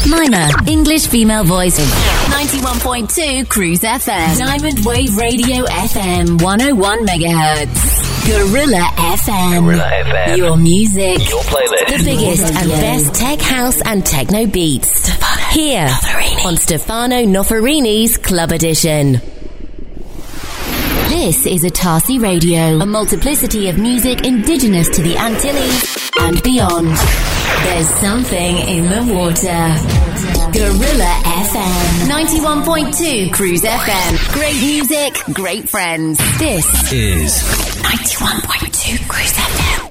Mima, English female voice. 91.2 Cruise FM. Diamond Wave Radio FM, 101 megahertz. Gorilla FM. Gorilla FM. Your music. Your playlist. The biggest and best tech house and techno beats. Here on Stefano Noferini's Club Edition. This is Atasi Radio, a multiplicity of music indigenous to the Antilles and beyond. There's something in the water. Gorilla FM. 91.2 Cruise FM. Great music, great friends. This is 91.2